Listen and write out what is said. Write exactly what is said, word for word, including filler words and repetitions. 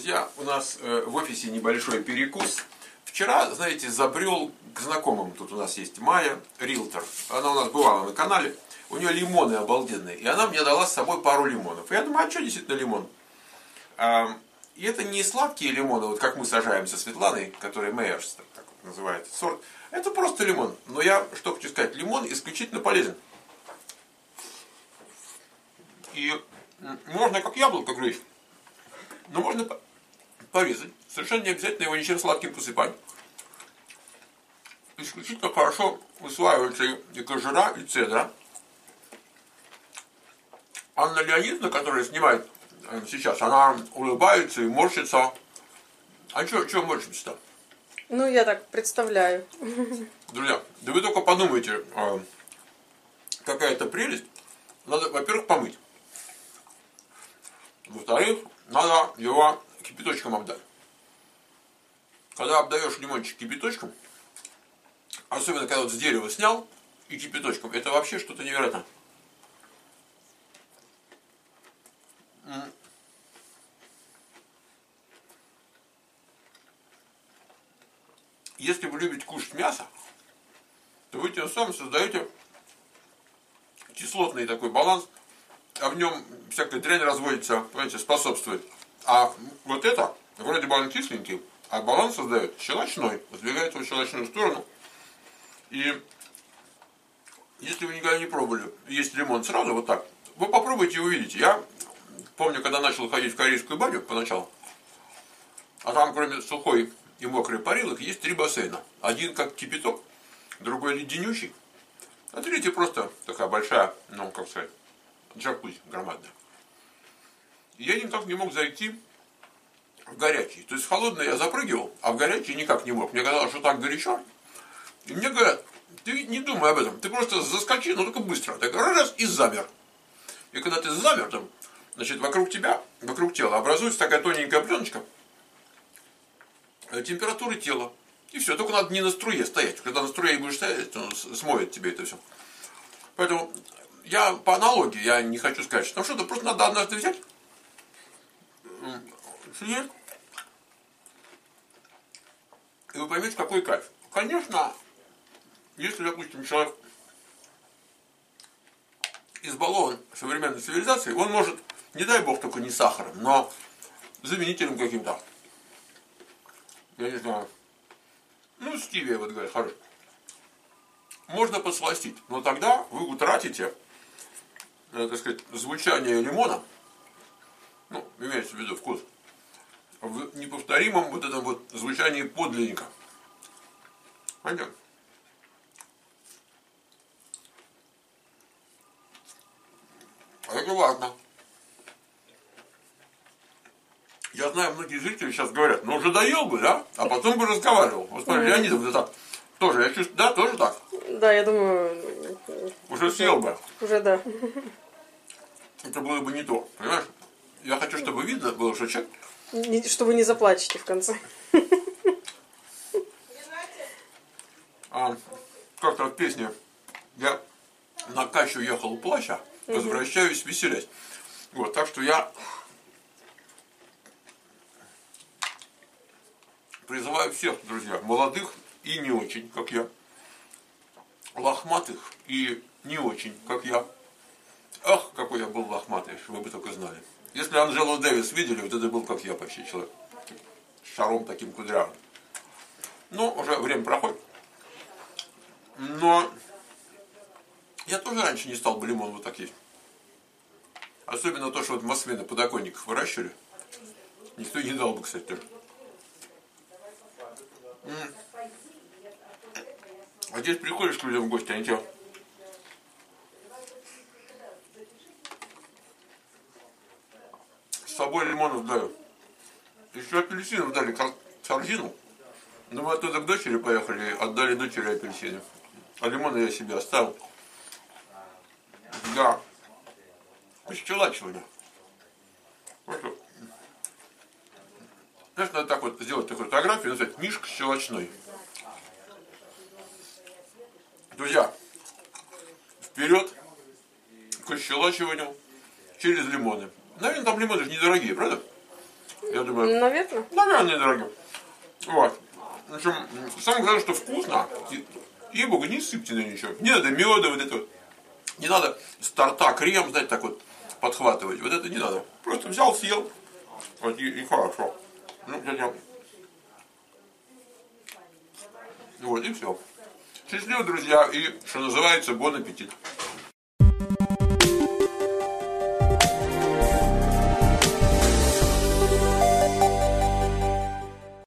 Друзья, у нас э, в офисе небольшой перекус. Вчера, знаете, забрел к знакомым. Тут у нас есть Майя, риэлтор. Она у нас бывала на канале. У нее лимоны обалденные. И она мне дала с собой пару лимонов. И я думаю, а что действительно лимон? А, и это не сладкие лимоны, вот как мы сажаем со Светланой, который Мейерс, так, так вот называется, сорт. Это просто лимон. Но я, что хочу сказать, лимон исключительно полезен. И можно как яблоко грызть. Но можно порезать. Совершенно не обязательно его ничем сладким посыпать. Исключительно хорошо усваиваются и кожура, и цедра. Анна Леонидовна, которая снимает сейчас, она улыбается и морщится. А что, что морщится-то? Ну, я так представляю. Друзья, да вы только подумайте, какая это прелесть. Надо, во-первых, помыть. Во-вторых, надо его кипяточком обдать. Когда обдаешь лимончик кипяточком, особенно когда вот с дерева снял и кипяточком, это вообще что-то невероятное. Если вы любите кушать мясо, то вы тем самым создаете кислотный такой баланс, а в нем всякая дрянь разводится, понимаете, способствует. А вот это, вроде бы он кисленький, а баланс создает щелочной, сдвигает его в щелочную сторону. И если вы никогда не пробовали есть лимон сразу, вот так, вы попробуйте и увидите. Я помню, когда начал ходить в корейскую баню поначалу, а там кроме сухой и мокрой парилок есть три бассейна. Один как кипяток, другой леденющий, а третий просто такая большая, ну как сказать, джакузи громадная. И я никак не мог зайти в горячий. То есть в холодный я запрыгивал, а в горячий никак не мог. Мне казалось, что так горячо. И мне говорят, ты не думай об этом, ты просто заскочи, но только быстро. Так раз и замер. И когда ты замер, там, значит, вокруг тебя, вокруг тела образуется такая тоненькая пленочка температуры тела. И все, только надо не на струе стоять. Когда на струе будешь стоять, то смоет тебе это все. Поэтому я по аналогии, я не хочу сказать, что что-то просто надо однажды взять, съесть, и вы поймете, какой кайф. Конечно, если, допустим, человек избалован современной цивилизацией, он может, не дай бог, только не сахаром, но заменителем каким-то. Я не знаю. Ну, стевия, вот говорят, хорошо. Можно подсластить, но тогда вы утратите, так сказать, звучание лимона, ну, имеется в виду вкус, в неповторимом вот этом вот звучании подлинника. Понятно? Это важно. Я знаю, многие зрители сейчас говорят, ну уже доел бы, да? А потом бы разговаривал. Вот смотри, Леонидов, да так. Тоже, я чувствую, да, тоже так? Да, я думаю... Уже съел бы. Уже да. Это было бы не то, понимаешь? Я хочу, чтобы видно было, что человек... Не, что вы не заплачете в конце. А, как-то в песне я на качу ехал у плаща, возвращаюсь веселясь. Вот, так что я призываю всех, друзья, молодых и не очень, как я, лохматых и не очень, как я. Ах, какой я был лохматый, вы бы только знали. Если Анджелу Дэвис видели, вот это был как я почти человек. С шаром таким кудрявым. Ну, уже время проходит. Но я тоже раньше не стал бы лимон вот так есть. Особенно то, что вот в Москве на подоконниках выращивали. Никто не дал бы, кстати, тоже. А здесь приходишь к людям в гости, они тебя... С собой лимонов дают. Еще апельсинов дали корзину. Но мы оттуда к дочери поехали, отдали дочери апельсины. А лимоны я себе оставил. Да. Щелачивание. Вот. Знаешь, надо так вот сделать такую фотографию, назвать Мишка щелочной. Друзья, вперед к ощелачиванию через лимоны. Наверное, там лимоны же недорогие, правда? Я думаю, Наверное. наверное, недорогим. Вот. В общем, самое главное, что вкусно. И, и богу, не сыпьте на ничего. Не надо меда, вот это вот. Не надо с торта крем, знаете, так вот подхватывать. Вот это не надо. Просто взял, съел. Вот, и, и хорошо. Ну, я, вот, и все. Счастливо, друзья, и, что называется, бон аппетит.